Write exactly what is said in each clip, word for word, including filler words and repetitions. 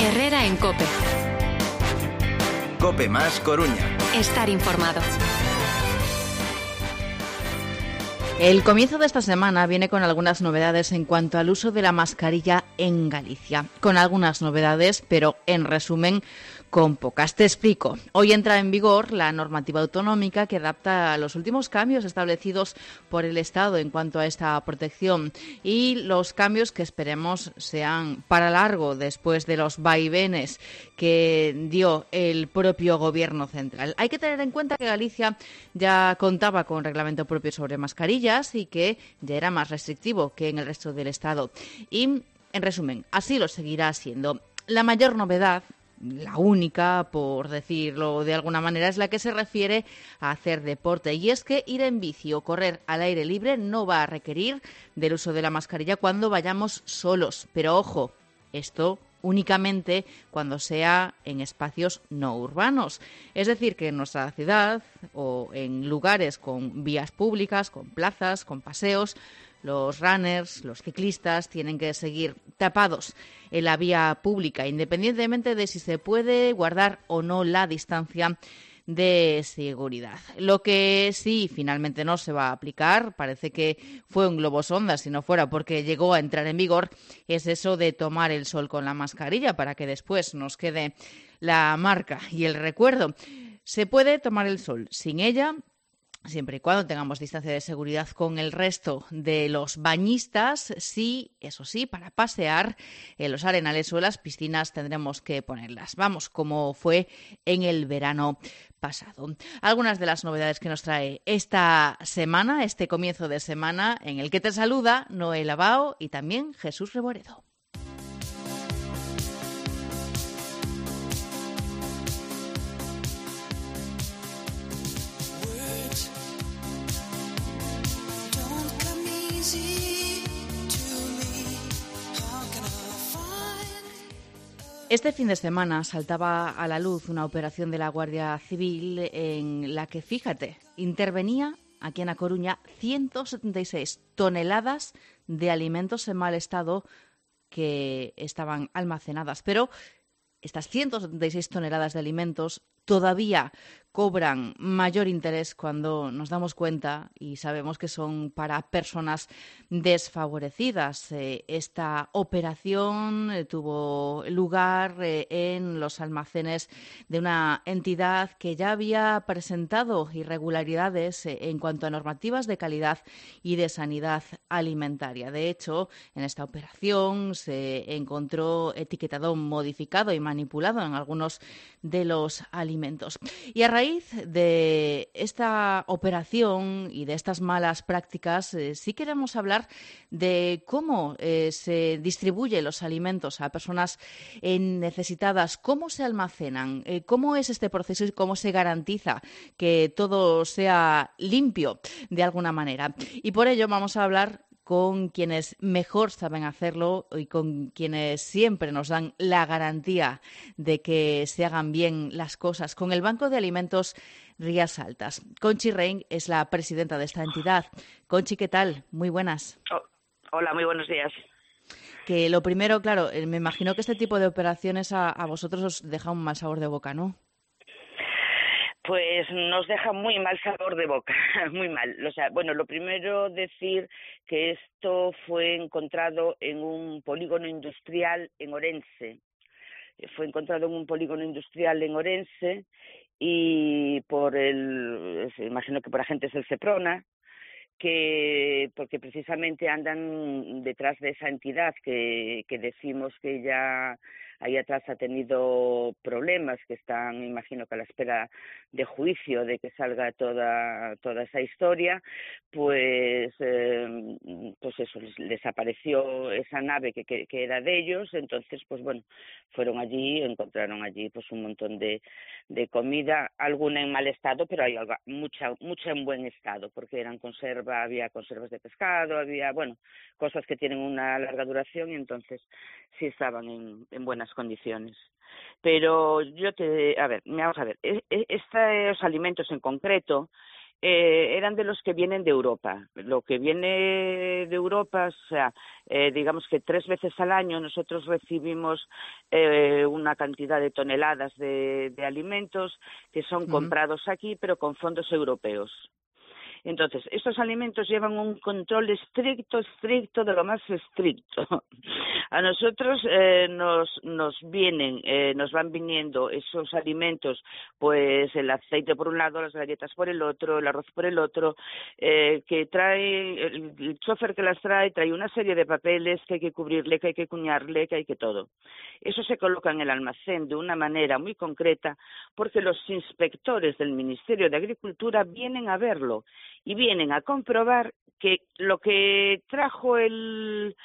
Herrera en COPE. COPE más Coruña. Estar informado. El comienzo de esta semana viene con algunas novedades en cuanto al uso de la mascarilla en Galicia. Con algunas novedades, pero en resumen, con pocas. Te explico. Hoy entra en vigor la normativa autonómica que adapta a los últimos cambios establecidos por el Estado en cuanto a esta protección y los cambios que esperemos sean para largo después de los vaivenes que dio el propio Gobierno central. Hay que tener en cuenta que Galicia ya contaba con reglamento propio sobre mascarillas y que ya era más restrictivo que en el resto del Estado. Y, en resumen, así lo seguirá siendo. La mayor novedad, la única, por decirlo de alguna manera, es la que se refiere a hacer deporte. Y es que ir en bici o correr al aire libre no va a requerir del uso de la mascarilla cuando vayamos solos. Pero ojo, esto únicamente cuando sea en espacios no urbanos. Es decir, que en nuestra ciudad o en lugares con vías públicas, con plazas, con paseos, los runners, los ciclistas tienen que seguir tapados en la vía pública, independientemente de si se puede guardar o no la distancia de seguridad. Lo que sí finalmente no se va a aplicar, parece que fue un globo sonda si no fuera porque llegó a entrar en vigor, es eso de tomar el sol con la mascarilla para que después nos quede la marca y el recuerdo. Se puede tomar el sol sin ella, siempre y cuando tengamos distancia de seguridad con el resto de los bañistas. Sí, eso sí, para pasear en los arenales o en las piscinas tendremos que ponerlas. Vamos, como fue en el verano pasado. Algunas de las novedades que nos trae esta semana, este comienzo de semana, en el que te saluda Noel Abao y también Jesús Reboredo. Este fin de semana saltaba a la luz una operación de la Guardia Civil en la que, fíjate, intervenía aquí en A Coruña ciento setenta y seis toneladas de alimentos en mal estado que estaban almacenadas. Pero estas ciento setenta y seis toneladas de alimentos todavía cobran mayor interés cuando nos damos cuenta y sabemos que son para personas desfavorecidas. Eh, esta operación eh, tuvo lugar eh, en los almacenes de una entidad que ya había presentado irregularidades eh, en cuanto a normativas de calidad y de sanidad alimentaria. De hecho, en esta operación se encontró etiquetado modificado y manipulado en algunos de los alimentos. Y a raíz de esta operación y de estas malas prácticas, eh, sí queremos hablar de cómo eh, se distribuyen los alimentos a personas eh, necesitadas, cómo se almacenan, eh, cómo es este proceso y cómo se garantiza que todo sea limpio de alguna manera. Y por ello vamos a hablar con quienes mejor saben hacerlo y con quienes siempre nos dan la garantía de que se hagan bien las cosas, con el Banco de Alimentos Rías Altas. Conchi Rein es la presidenta de esta entidad. Conchi, ¿qué tal? Muy buenas. Oh, hola, muy buenos días. Que lo primero, claro, me imagino que este tipo de operaciones a, a vosotros os deja un mal sabor de boca, ¿no? Pues nos deja muy mal sabor de boca, muy mal. O sea, bueno, lo primero decir que esto fue encontrado en un polígono industrial en Orense. Fue encontrado en un polígono industrial en Orense y por el, imagino que por agentes del Seprona, que porque precisamente andan detrás de esa entidad que, que decimos que ya ahí atrás ha tenido problemas, que están, imagino que a la espera de juicio, de que salga toda toda esa historia, pues eh, pues eso, les, les apareció esa nave que, que, que era de ellos. Entonces, pues bueno, fueron allí, encontraron allí pues un montón de, de comida, alguna en mal estado, pero hay algo, mucha mucha en buen estado, porque eran conserva, había conservas de pescado, había, bueno, cosas que tienen una larga duración, y entonces sí estaban en, en buenas condiciones. Pero yo te, a ver, vamos a ver, estos alimentos en concreto eh, eran de los que vienen de Europa. Lo que viene de Europa, o sea, eh, digamos que tres veces al año nosotros recibimos eh, una cantidad de toneladas de, de alimentos que son comprados aquí, pero con fondos europeos. Entonces, estos alimentos llevan un control estricto, estricto, de lo más estricto. A nosotros eh, nos, nos vienen, eh, nos van viniendo esos alimentos, pues el aceite por un lado, las galletas por el otro, el arroz por el otro, eh, que trae, el, el chofer que las trae, trae una serie de papeles que hay que cubrirle, que hay que cuñarle, que hay que todo. Eso se coloca en el almacén de una manera muy concreta, porque los inspectores del Ministerio de Agricultura vienen a verlo y vienen a comprobar que lo que trajo el,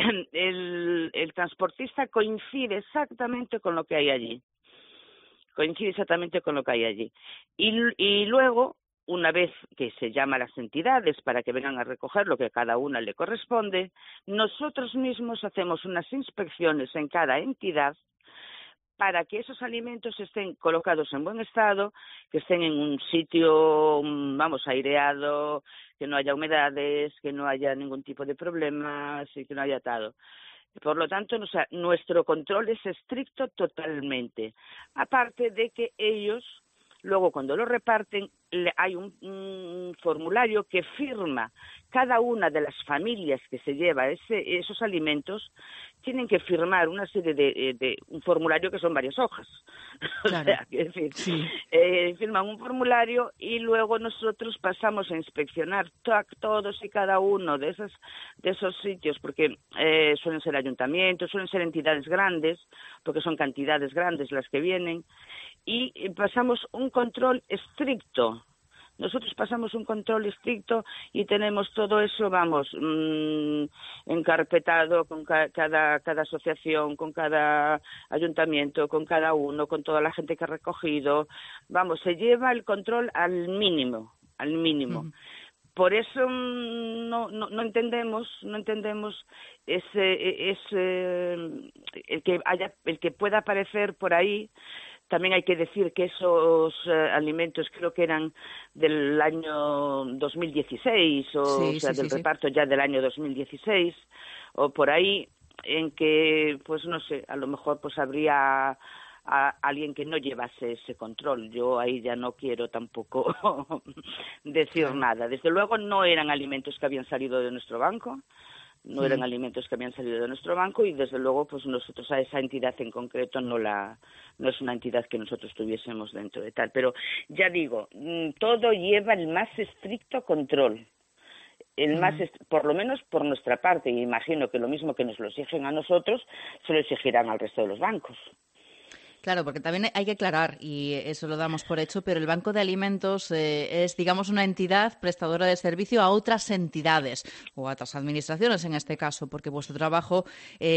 el, el transportista coincide exactamente con lo que hay allí. Coincide exactamente con lo que hay allí. Y, y luego, una vez que se llama a las entidades para que vengan a recoger lo que a cada una le corresponde, nosotros mismos hacemos unas inspecciones en cada entidad para que esos alimentos estén colocados en buen estado, que estén en un sitio, vamos, aireado, que no haya humedades, que no haya ningún tipo de problemas y que no haya atado. Por lo tanto, o sea, nuestro control es estricto totalmente. Aparte de que ellos, luego cuando lo reparten, hay un, un formulario que firma cada una de las familias que se lleva ese, esos alimentos, tienen que firmar una serie de, de un formulario que son varias hojas. Claro. O sea, es decir, sí. eh, firman un formulario y luego nosotros pasamos a inspeccionar to todos y cada uno de esos, de esos sitios, porque eh, suelen ser ayuntamientos, suelen ser entidades grandes, porque son cantidades grandes las que vienen, y pasamos un control estricto. Nosotros pasamos un control estricto y tenemos todo eso, vamos, mmm, encarpetado con ca cada, cada asociación, con cada ayuntamiento, con cada uno, con toda la gente que ha recogido. Vamos, se lleva el control al mínimo, al mínimo. Uh-huh. Por eso no, no, no entendemos, no entendemos ese, ese, el que haya, el que pueda aparecer por ahí. También hay que decir que esos uh, alimentos creo que eran del año dos mil dieciséis, o, sí, o sea, sí, del sí, reparto sí. ya del año dos mil dieciséis, o por ahí, en que, pues no sé, a lo mejor pues habría a alguien que no llevase ese control. Yo ahí ya no quiero tampoco decir claro. nada. Desde luego no eran alimentos que habían salido de nuestro banco, no eran mm. alimentos que habían salido de nuestro banco y desde luego pues nosotros a esa entidad en concreto no la no es una entidad que nosotros tuviésemos dentro de tal, pero ya digo, todo lleva el más estricto control, el mm. más por lo menos por nuestra parte, y imagino que lo mismo que nos lo exigen a nosotros se lo exigirán al resto de los bancos. Claro, porque también hay que aclarar, y eso lo damos por hecho, pero el Banco de Alimentos eh, es, digamos, una entidad prestadora de servicio a otras entidades o a otras administraciones en este caso, porque vuestro trabajo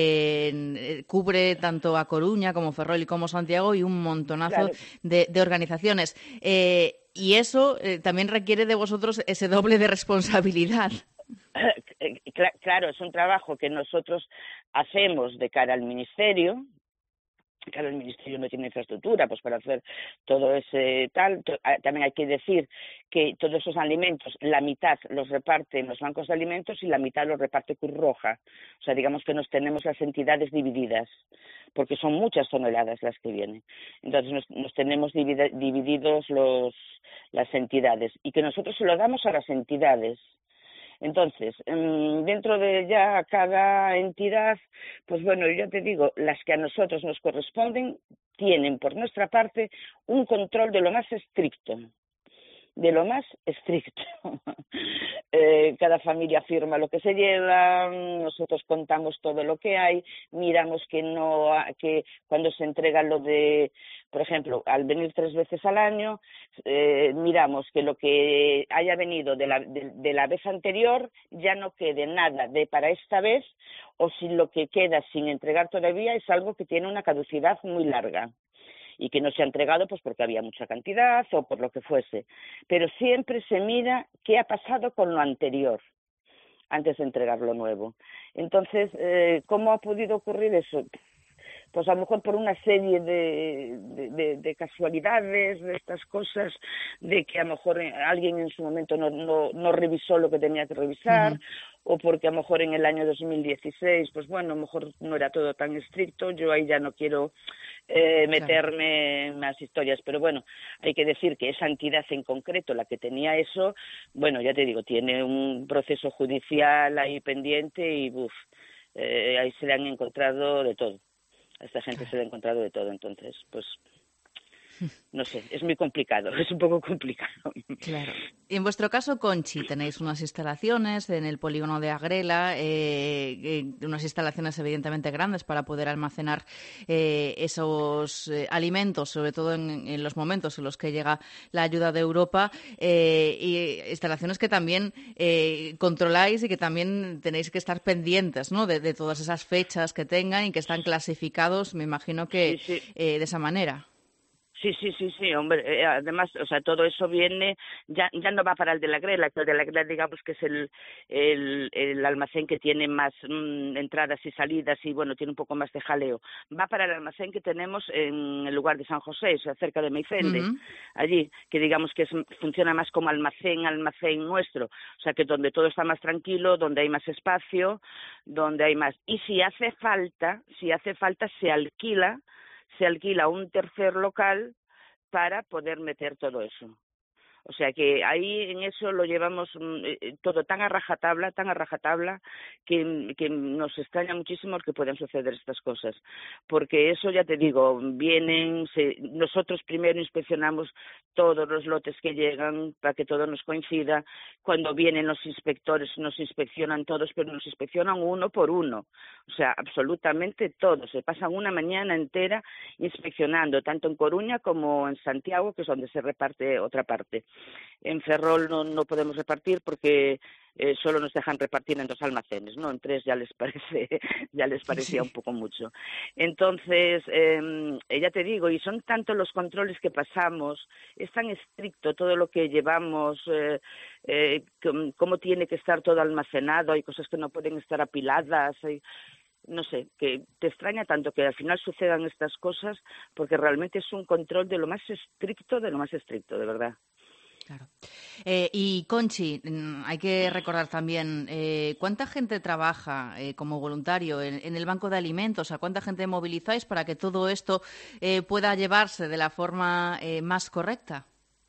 eh, cubre tanto a Coruña como Ferrol y como Santiago y un montonazo claro. de, de organizaciones. Eh, y eso eh, también requiere de vosotros ese doble de responsabilidad. Claro, es un trabajo que nosotros hacemos de cara al Ministerio. Claro, el Ministerio no tiene infraestructura pues para hacer todo ese tal. También hay que decir que todos esos alimentos, la mitad los reparten los bancos de alimentos y la mitad los reparte Cruz Roja. O sea, digamos que nos tenemos las entidades divididas, porque son muchas toneladas las que vienen. Entonces nos, nos tenemos divididos los, las entidades y que nosotros se lo damos a las entidades. Entonces, dentro de ya cada entidad, pues bueno, yo te digo, las que a nosotros nos corresponden tienen por nuestra parte un control de lo más estricto, de lo más estricto. eh, cada familia firma lo que se lleva, nosotros contamos todo lo que hay, miramos que no, que cuando se entrega lo de, por ejemplo, al venir tres veces al año, eh, miramos que lo que haya venido de la, de, de la vez anterior ya no quede nada de para esta vez, o si lo que queda sin entregar todavía es algo que tiene una caducidad muy larga y que no se ha entregado pues porque había mucha cantidad o por lo que fuese. Pero siempre se mira qué ha pasado con lo anterior antes de entregar lo nuevo. Entonces, eh, ¿cómo ha podido ocurrir eso? pues a lo mejor por una serie de, de, de, de casualidades, de estas cosas, de que a lo mejor alguien en su momento no, no, no revisó lo que tenía que revisar, uh-huh. o porque a lo mejor en el año dos mil dieciséis, pues bueno, a lo mejor no era todo tan estricto. Yo ahí ya no quiero eh, meterme claro. en más historias, pero bueno, hay que decir que esa entidad en concreto, la que tenía eso, bueno, ya te digo, tiene un proceso judicial ahí pendiente y uf, eh, ahí se le han encontrado de todo. A esta gente claro. se le ha encontrado de todo, entonces, pues no sé, es muy complicado, es un poco complicado. Claro. Y en vuestro caso, Conchi, tenéis unas instalaciones en el polígono de Agrela, eh, eh, unas instalaciones evidentemente grandes para poder almacenar eh, esos eh, alimentos, sobre todo en, en los momentos en los que llega la ayuda de Europa, eh, y instalaciones que también eh, controláis y que también tenéis que estar pendientes, ¿no?, de, de todas esas fechas que tengan y que están clasificados, me imagino que sí, sí. Eh, de esa manera. Sí, sí, sí, sí, hombre, eh, además, o sea, todo eso viene, ya ya no va para el de la Agrela, que el de la Agrela, digamos que es el, el, el almacén que tiene más mmm, entradas y salidas y, bueno, tiene un poco más de jaleo. Va para el almacén que tenemos en el lugar de San José, o sea, cerca de Meifende, uh-huh. allí, que digamos que es, funciona más como almacén, almacén nuestro, o sea, que donde todo está más tranquilo, donde hay más espacio, donde hay más. Y si hace falta, si hace falta, se alquila, se alquila un tercer local para poder meter todo eso. O sea que ahí en eso lo llevamos eh, todo tan a rajatabla, tan a rajatabla, que, que nos extraña muchísimo que puedan suceder estas cosas. Porque eso, ya te digo, vienen, se, nosotros primero inspeccionamos todos los lotes que llegan para que todo nos coincida. Cuando vienen los inspectores nos inspeccionan todos, pero nos inspeccionan uno por uno. O sea, absolutamente todos. Se pasan una mañana entera inspeccionando, tanto en Coruña como en Santiago, que es donde se reparte otra parte. En Ferrol no, no podemos repartir porque eh, solo nos dejan repartir en dos almacenes, ¿no? En tres ya les parece, ya les parecía sí. un poco mucho. Entonces, eh, ya te digo, y son tantos los controles que pasamos, es tan estricto todo lo que llevamos, eh, eh, cómo tiene que estar todo almacenado, hay cosas que no pueden estar apiladas, hay, no sé, que te extraña tanto que al final sucedan estas cosas porque realmente es un control de lo más estricto, de lo más estricto, de verdad. Claro. Eh, y Conchi, hay que recordar también eh, cuánta gente trabaja eh, como voluntario en, en el Banco de Alimentos, a cuánta gente movilizáis para que todo esto eh, pueda llevarse de la forma eh, más correcta.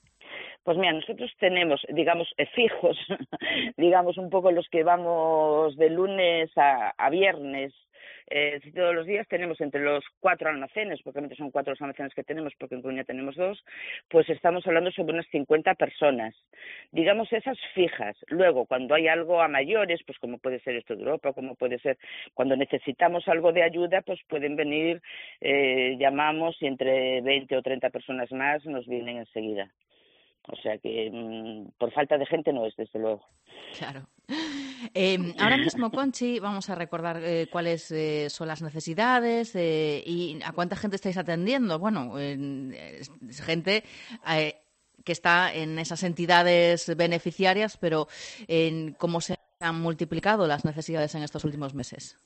Pues mira, nosotros tenemos, digamos, eh, fijos, digamos un poco los que vamos de lunes a, a viernes. Eh, todos los días tenemos entre los cuatro almacenes, porque realmente son cuatro los almacenes que tenemos, porque en Coruña tenemos dos, pues estamos hablando sobre unas cincuenta personas, digamos esas fijas. Luego, cuando hay algo a mayores, pues como puede ser esto de Europa, como puede ser cuando necesitamos algo de ayuda, pues pueden venir, eh, llamamos y entre veinte o treinta personas más nos vienen enseguida. O sea que mmm, por falta de gente no es, desde luego. Claro. Eh, ahora mismo, Conchi, vamos a recordar eh, cuáles eh, son las necesidades eh, y a cuánta gente estáis atendiendo. Bueno, eh, gente eh, que está en esas entidades beneficiarias, pero eh, ¿cómo se han multiplicado las necesidades en estos últimos meses?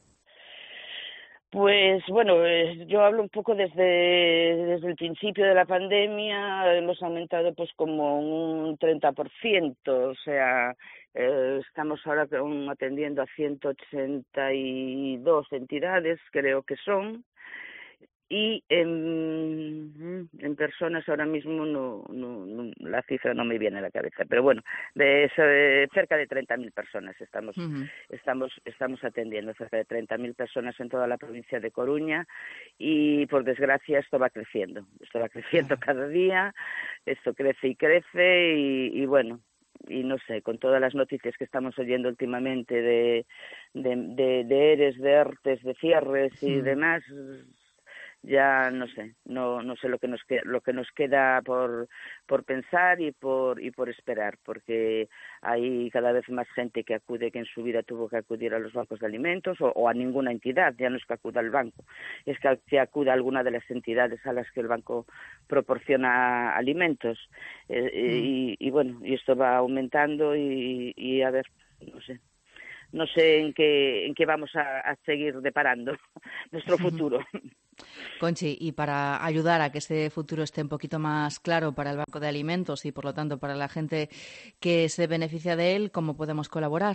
Pues bueno, eh, yo hablo un poco desde, desde el principio de la pandemia, hemos aumentado pues como un treinta por ciento, o sea, eh, estamos ahora atendiendo a ciento ochenta y dos entidades, creo que son, y en, en personas ahora mismo no, no, no, la cifra no me viene a la cabeza, pero bueno, de, de cerca de treinta mil personas estamos, uh-huh. estamos, estamos atendiendo, cerca de treinta mil personas en toda la provincia de Coruña y por desgracia esto va creciendo, esto va creciendo uh-huh. cada día, esto crece y crece y, y bueno, y no sé, con todas las noticias que estamos oyendo últimamente de, de, de, de ERES, de ERTES, de cierres y uh-huh. demás, ya no sé, no no sé lo que nos queda, lo que nos queda por por pensar y por y por esperar, porque hay cada vez más gente que acude que en su vida tuvo que acudir a los bancos de alimentos o, o a ninguna entidad, ya no es que acuda al banco, es que, que acuda a alguna de las entidades a las que el banco proporciona alimentos eh, mm. y, y bueno, y esto va aumentando y, y a ver, no sé. no sé en qué, en qué vamos a, a seguir deparando nuestro futuro. Conchi, y para ayudar a que ese futuro esté un poquito más claro para el Banco de Alimentos y, por lo tanto, para la gente que se beneficia de él, ¿cómo podemos colaborar?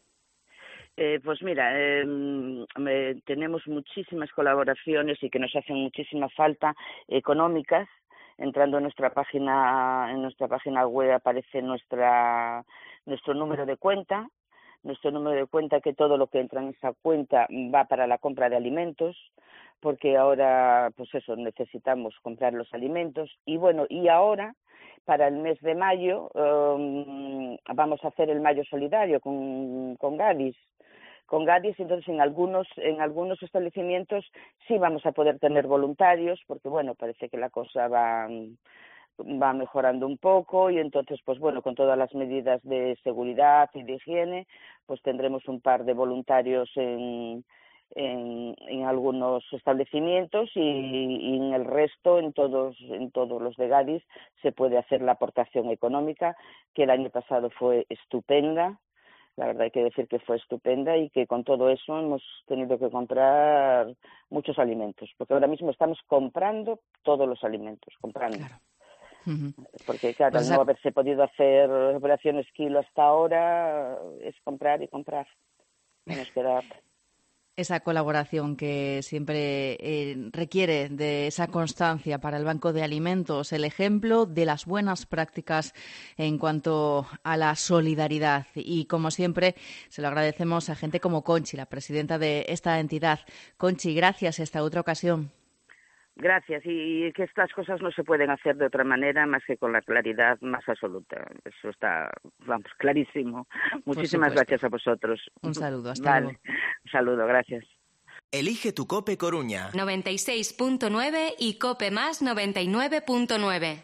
Eh, pues mira, eh, me, tenemos muchísimas colaboraciones y que nos hacen muchísima falta económicas. Entrando en nuestra página, en nuestra página web aparece nuestra nuestro número de cuenta, nuestro número de cuenta que todo lo que entra en esa cuenta va para la compra de alimentos, porque ahora, pues eso, necesitamos comprar los alimentos y bueno, y ahora para el mes de mayo um, vamos a hacer el Mayo Solidario con, con Gadis. con Gadis, entonces en algunos en algunos establecimientos sí vamos a poder tener voluntarios, porque bueno, parece que la cosa va va mejorando un poco y entonces pues bueno, con todas las medidas de seguridad y de higiene, pues tendremos un par de voluntarios en en, en algunos establecimientos y, y en el resto, en todos en todos los de Gadis, se puede hacer la aportación económica, que el año pasado fue estupenda. La verdad hay que decir que fue estupenda y que con todo eso hemos tenido que comprar muchos alimentos, porque ahora mismo estamos comprando todos los alimentos, comprando. Claro. Uh-huh. Porque claro, Pues al no haberse podido hacer operaciones kilo hasta ahora, es comprar y comprar. No nos queda... Esa colaboración que siempre eh, requiere de esa constancia para el Banco de Alimentos, el ejemplo de las buenas prácticas en cuanto a la solidaridad. Y como siempre, se lo agradecemos a gente como Conchi, la presidenta de esta entidad. Conchi, gracias esta otra ocasión. Gracias, y que estas cosas no se pueden hacer de otra manera más que con la claridad más absoluta. Eso está, vamos, clarísimo. Muchísimas gracias a vosotros. Un saludo, hasta vale. luego. Un saludo, gracias. Elige tu Cope Coruña. noventa y seis punto nueve y Cope Más noventa y nueve punto nueve.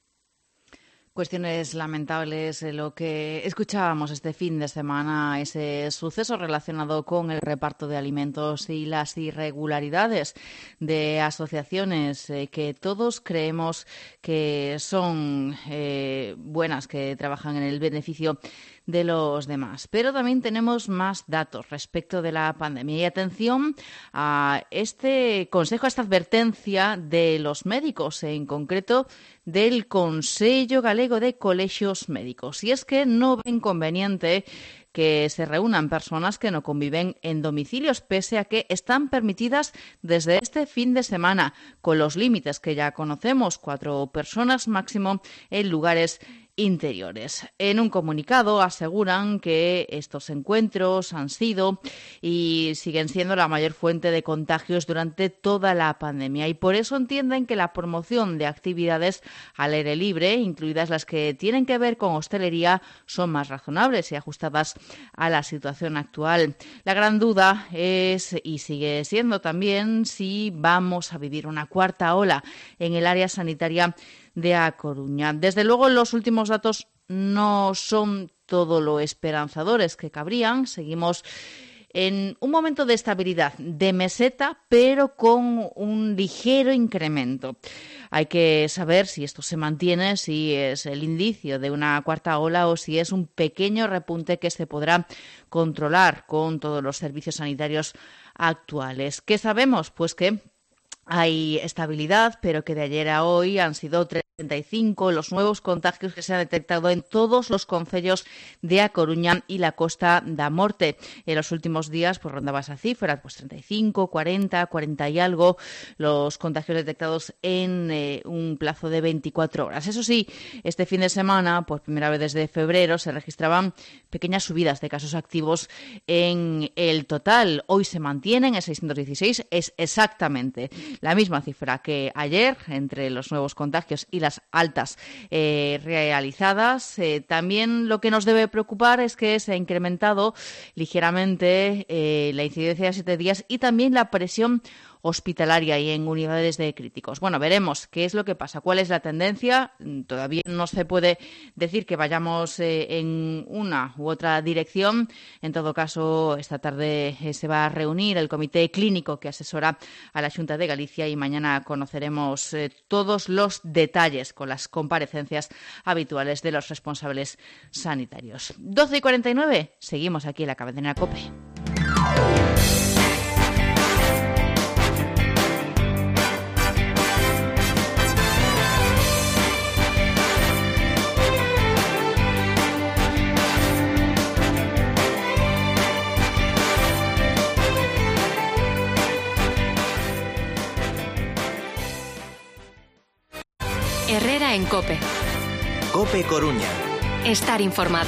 Cuestiones lamentables, lo que escuchábamos este fin de semana, ese suceso relacionado con el reparto de alimentos y las irregularidades de asociaciones eh, que todos creemos que son eh, buenas, que trabajan en el beneficio de los demás. Pero también tenemos más datos respecto de la pandemia. Y atención a este consejo, a esta advertencia de los médicos, en concreto del Consello Galego de Colexios Médicos. Y es que no ven conveniente que se reúnan personas que no conviven en domicilios, pese a que están permitidas desde este fin de semana, con los límites que ya conocemos, cuatro personas máximo en lugares interiores. En un comunicado aseguran que estos encuentros han sido y siguen siendo la mayor fuente de contagios durante toda la pandemia y por eso entienden que la promoción de actividades al aire libre, incluidas las que tienen que ver con hostelería, son más razonables y ajustadas a la situación actual. La gran duda es, y sigue siendo también, si vamos a vivir una cuarta ola en el área sanitaria de A Coruña. Desde luego, los últimos datos no son todo lo esperanzadores que cabrían. Seguimos en un momento de estabilidad, de meseta, pero con un ligero incremento. Hay que saber si esto se mantiene, si es el indicio de una cuarta ola o si es un pequeño repunte que se podrá controlar con todos los servicios sanitarios actuales. ¿Qué sabemos? Pues que hay estabilidad, pero que de ayer a hoy han sido treinta y cinco los nuevos contagios que se han detectado en todos los concellos de A Coruña y la Costa da Morte. En los últimos días pues rondaba esa cifra, pues treinta y cinco, cuarenta, cuarenta y algo los contagios detectados en eh, un plazo de veinticuatro horas. Eso sí, este fin de semana, por primera vez desde febrero, se registraban pequeñas subidas de casos activos en el total. Hoy se mantienen en seiscientos dieciséis, es exactamente la misma cifra que ayer entre los nuevos contagios y las altas eh, realizadas. Eh, también lo que nos debe preocupar es que se ha incrementado ligeramente eh, la incidencia de siete días y también la presión hospitalaria y en unidades de críticos. Bueno, veremos qué es lo que pasa, cuál es la tendencia. Todavía no se puede decir que vayamos eh, en una u otra dirección. En todo caso, esta tarde eh, se va a reunir el comité clínico que asesora a la Xunta de Galicia y mañana conoceremos eh, todos los detalles con las comparecencias habituales de los responsables sanitarios. doce y cuarenta y nueve, seguimos aquí en la cadena COPE. Herrera en COPE. COPE Coruña. Estar informado.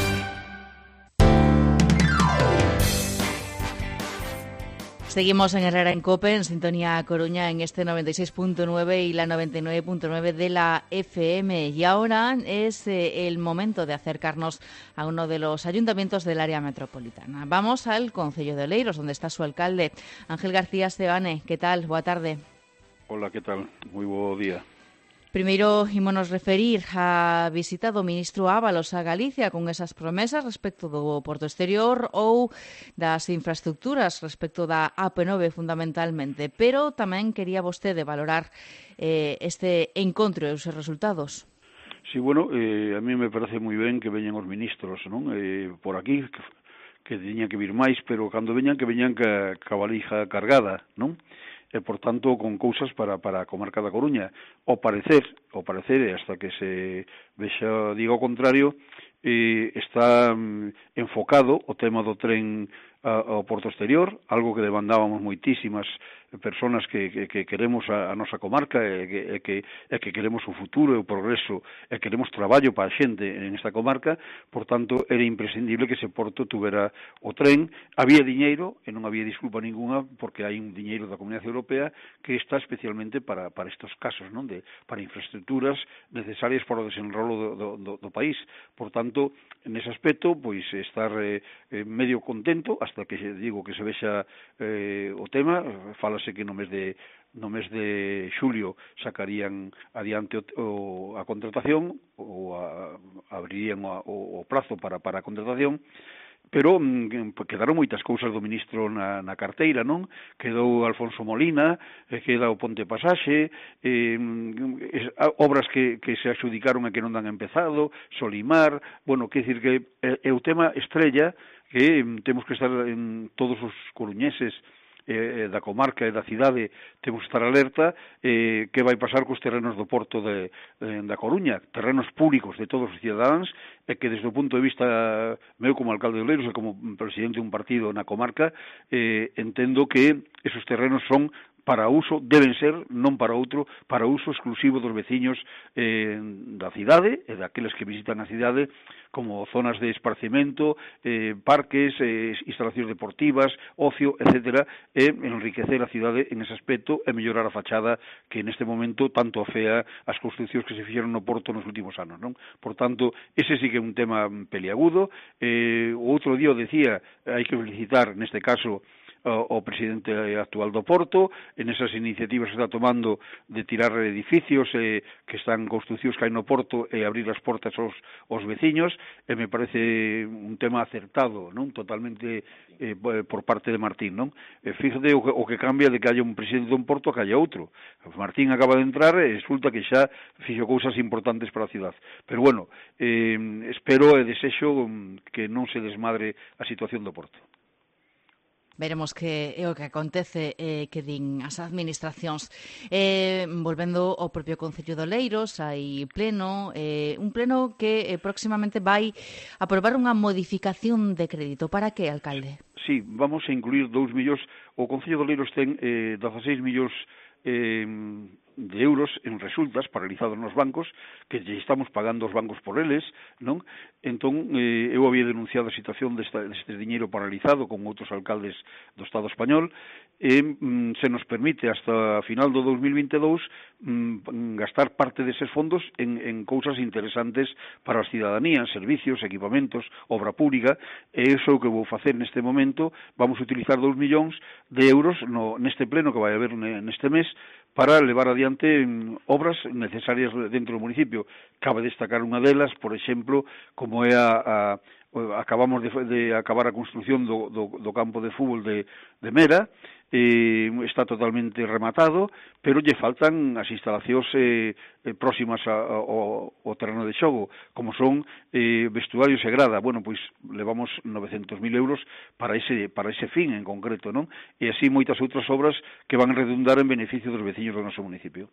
Seguimos en Herrera en COPE, en sintonía Coruña, en este noventa y seis punto nueve y la noventa y nueve punto nueve de la F M. Y ahora es eh, el momento de acercarnos a uno de los ayuntamientos del área metropolitana. Vamos al Concello de Oleiros, donde está su alcalde, Ángel García Estebane. ¿Qué tal? Boa tarde. Hola, ¿qué tal? Muy buen día. Primeiro, ímonos referir á visita do ministro Ábalos a Galicia con esas promesas respecto do Porto Exterior ou das infraestructuras respecto da A P nove fundamentalmente, pero tamén quería vostede valorar eh, este encontro e os resultados. Sí, bueno, eh, a mí me parece moi ben que veñan os ministros, non? Eh, por aquí, que, que teñan que vir máis, pero cando veñan que veñan ca, ca valija cargada, non? E, por tanto, con cousas para, para a comarca da Coruña. Ao parecer, ao parecer, hasta que se vexa, diga o contrario, eh, está mm, enfocado o tema do tren ao Porto Exterior, algo que demandábamos moitísimas personas que, que, que queremos a, a nosa comarca e que, e, que, e que queremos o futuro e o progreso e queremos traballo para a xente en esta comarca. Por tanto, era imprescindible que ese porto tuvera o tren. Había diñeiro, e non había disculpa ninguna, porque hai un diñeiro da Comunidade Europea que está especialmente para, para estos casos, non? De, para infraestructuras necesarias para o desenrolo do, do, do país. Por tanto, en ese aspecto, pois estar eh, medio contento, hasta que digo que se vexa eh, o tema. Fálase que no mes de no mes de xulio sacarían adiante o, o, a contratación ou a, abrirían o, o prazo para, para a contratación, pero mm, quedaron moitas cousas do ministro na, na carteira, non? Quedou Alfonso Molina, eh, queda o Ponte Pasaxe, eh, es, obras que, que se adxudicaron e que non dan empezado, Solimar, bueno, quer dicir que é, é o tema estrella que mm, temos que estar en todos os coruñeses eh, da comarca e da cidade, temos que estar alerta eh, que vai pasar cos terrenos do Porto de, de, da Coruña, terrenos públicos de todos os cidadáns, e que desde o punto de vista meu como alcalde de Oleiros e como presidente dun partido na comarca, eh, entendo que esos terrenos son para uso, deben ser, non para outro, para uso exclusivo dos veciños eh, da cidade e daqueles que visitan a cidade, como zonas de esparcimento, eh, parques, eh, instalacións deportivas, ocio, etcétera, e enriquecer a cidade en ese aspecto e mellorar a fachada que neste momento tanto afea as construcións que se fixeron no Porto nos últimos anos, non? Por tanto, ese sí que é un tema peliagudo. Eh, o outro día decía, hai que felicitar, neste caso, o presidente actual do Porto, en esas iniciativas que está tomando de tirar edificios eh, que están construcións que hai no Porto e abrir as portas aos, aos veciños, e me parece un tema acertado, non? Totalmente eh, por parte de Martín, non? E fíjate o que, o que cambia de que haya un presidente dun Porto a que haya outro. Martín acaba de entrar e resulta que xa fixo cousas importantes para a cidade. Pero bueno, eh, espero e desexo que non se desmadre a situación do Porto. Veremos que é o que acontece eh, que din as administracións. Eh, volvendo ao propio Concello de Oleiros, hai pleno, eh, un pleno que eh, próximamente vai aprobar unha modificación de crédito. Para que, alcalde? Sí, vamos a incluir dous millóns. O Concello de Oleiros ten eh, dezaseis millóns eh, de euros en resultas paralizados nos bancos, que lle estamos pagando os bancos por eles, non? Entón, eh, eu había denunciado a situación desta, deste diñeiro paralizado con outros alcaldes do Estado español, e mm, se nos permite hasta final do dos mil vinte e dous mm, gastar parte deses fondos en, en cousas interesantes para a cidadanía, servicios, equipamentos, obra pública, e iso é o que vou facer neste momento. Vamos a utilizar dous millóns de euros no, neste pleno que vai haber neste mes para levar adiante en obras necesarias dentro do municipio. Cabe destacar unha delas, por exemplo, como é a, a acabamos de, de acabar a construción do, do, do campo de fútbol de, de Mera, eh, está totalmente rematado, pero lle faltan as instalacións eh, próximas a, a, ao, ao terreno de xogo, como son eh, vestuarios e grada. Bueno, pois levamos novecentos mil euros para ese, para ese fin en concreto, non? E así moitas outras obras que van a redundar en beneficio dos veciños do noso municipio.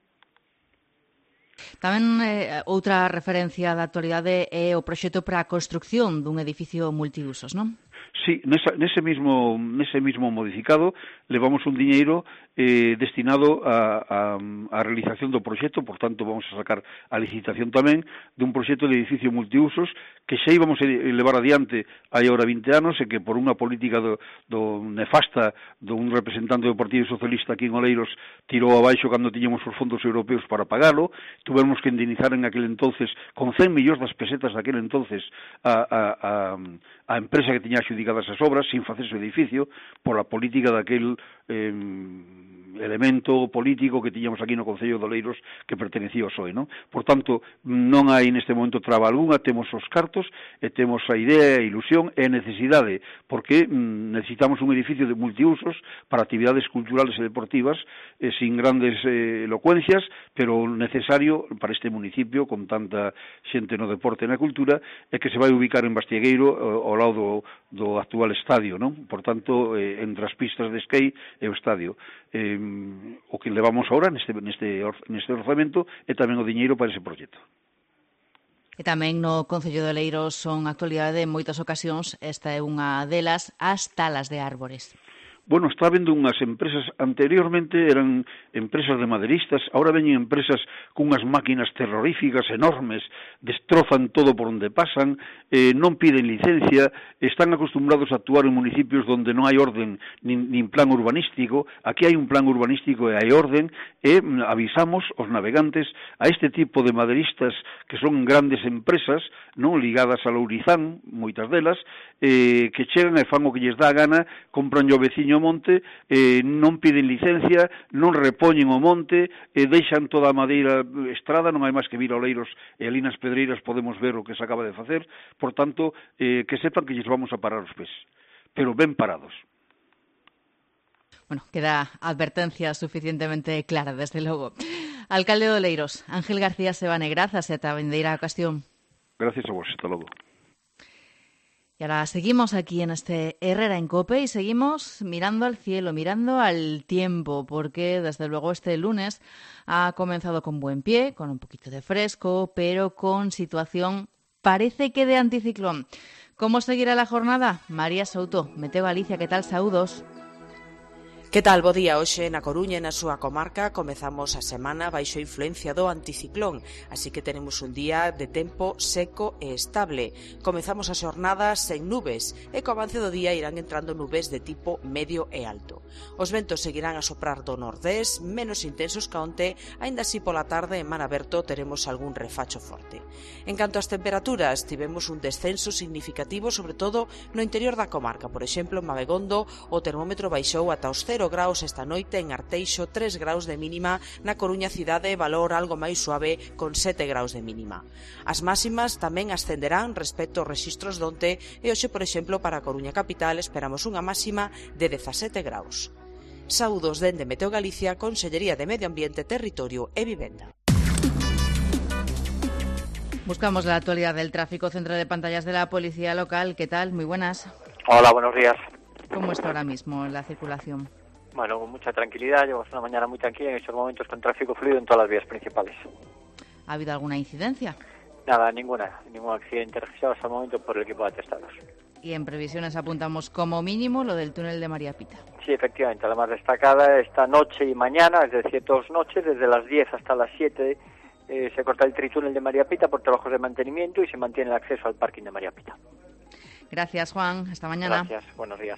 Tamén eh, outra referencia da actualidade é o proxecto para a construcción dun edificio multiusos, non? Sí, nesa, nese mismo nese mismo modificado levamos un diñeiro eh, destinado a, a, a realización do proxecto, por tanto vamos a sacar a licitación tamén dun proxecto de edificio multiusos que xa íbamos a levar adiante hai ahora vinte anos e que por unha política do, do nefasta dun representante do Partido Socialista aquí en Oleiros tirou abaixo cando tiñamos os fondos europeos para pagalo. Tuvemos que indemnizar en aquel entonces con cen millóns das pesetas daquel entonces a, a, a, a empresa que tiña adjudicadas as obras sin facer o edificio por a política daquel eh, elemento político que tiñamos aquí no Concello de Oleiros que pertenecía ao P S O E, non? Por tanto, non hai neste momento traba algunha, temos os cartos e temos a idea, a ilusión e a necesidade, porque mm, necesitamos un edificio de multiusos para actividades culturales e deportivas eh, sin grandes eh, elocuencias, pero necesario para este municipio con tanta xente no deporte e na cultura, e que se vai ubicar en Bastiegueiro ao lado do, do actual estadio, non? Por tanto, eh, entre as pistas de esquí e o estadio. Eh, o que levamos ahora neste, neste, neste orzamento é tamén o diñeiro para ese proxecto. E tamén no Concello de Oleiros son actualidade en moitas ocasións, esta é unha delas, as talas de árbores. Bueno, está habendo unhas empresas, anteriormente eran empresas de maderistas, ahora veñen empresas cunhas máquinas terroríficas enormes, destrozan todo por onde pasan, eh, non piden licencia, están acostumbrados a actuar en municipios donde non hai orden nin, nin plan urbanístico. Aquí hai un plan urbanístico e hai orden, e avisamos os navegantes a este tipo de maderistas que son grandes empresas, non ligadas a Lourizán, moitas delas, eh, que chegan e fan o que lles dá a gana, compran o veciño o monte, eh, non piden licencia, non repoñen o monte, eh, deixan toda a madeira estrada, non hai máis que vir a Oleiros e ali nas Pedreiras podemos ver o que se acaba de facer. Por tanto, eh, que sepan que lles vamos a parar os pés, pero ben parados. Bueno, queda advertencia suficientemente clara, desde logo. Alcalde de Oleiros, Ángel García Sebane, grazas e ata vindeira ocasión. Gracias a vos, hasta logo. Y ahora seguimos aquí en este Herrera en COPE y seguimos mirando al cielo, mirando al tiempo, porque desde luego este lunes ha comenzado con buen pie, con un poquito de fresco, pero con situación parece que de anticiclón. ¿Cómo seguirá la jornada? María Souto, Meteo Galicia, ¿qué tal? Saúdos. Que tal? Bo día. Hoxe na Coruña e na súa comarca comezamos a semana baixo a influencia do anticiclón, así que tenemos un día de tempo seco e estable. Comezamos a xornada sen nubes e co avance do día irán entrando nubes de tipo medio e alto. Os ventos seguirán a soprar do nordés, menos intensos que onte, aínda así pola tarde en mar aberto teremos algún refacho forte. En canto ás temperaturas, tivemos un descenso significativo, sobre todo no interior da comarca. Por exemplo, en Mabegondo o termómetro baixou ata os cero graus esta noite, en Arteixo tres graus de mínima, na Coruña cidade valor algo máis suave con sete graus de mínima. As máximas tamén ascenderán respecto aos rexistros donte e hoxe, por exemplo, para a Coruña capital esperamos unha máxima de dezasete graus. Saúdos dende Meteo Galicia, Consellería de Medio Ambiente, Territorio e Vivenda. Buscamos la actualidad del tráfico. Centro de pantallas de la Policía Local. ¿Qué tal? Muy buenas. Hola, buenos días. ¿Cómo está ahora mismo la circulación? Bueno, con mucha tranquilidad, llevamos una mañana muy tranquila en estos momentos con tráfico fluido en todas las vías principales. ¿Ha habido alguna incidencia? Nada, ninguna, ningún accidente registrado hasta el momento por el equipo de atestados. Y en previsiones apuntamos como mínimo lo del túnel de María Pita. Sí, efectivamente, la más destacada esta noche y mañana, es decir, dos noches, desde las diez hasta las siete, eh, se corta el tritúnel de María Pita por trabajos de mantenimiento y se mantiene el acceso al parking de María Pita. Gracias, Juan. Hasta mañana. Gracias, buenos días.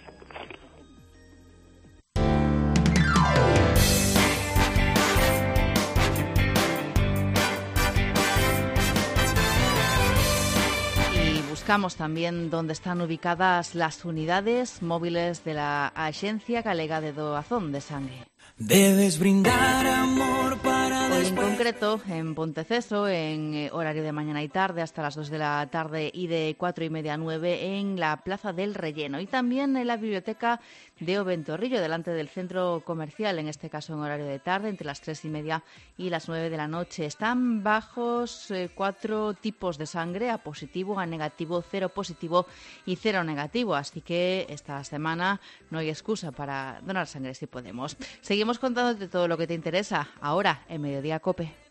Buscamos también dónde están ubicadas las unidades móviles de la Axencia Galega de Doazón de Sangue. Debes brindar amor para Hoy después. en concreto en Ponteceso, en eh, horario de mañana y tarde hasta las dos de la tarde y de cuatro y media a nueve en la Plaza del Relleno. Y también en la biblioteca de Oventorrillo, delante del centro comercial, en este caso en horario de tarde, entre las tres y media y las nueve de la noche. Están bajos eh, cuatro tipos de sangre, A positivo, A negativo, cero positivo y cero negativo. Así que esta semana no hay excusa para donar sangre si podemos. Seguimos contándote todo lo que te interesa ahora en Mediodía COPE.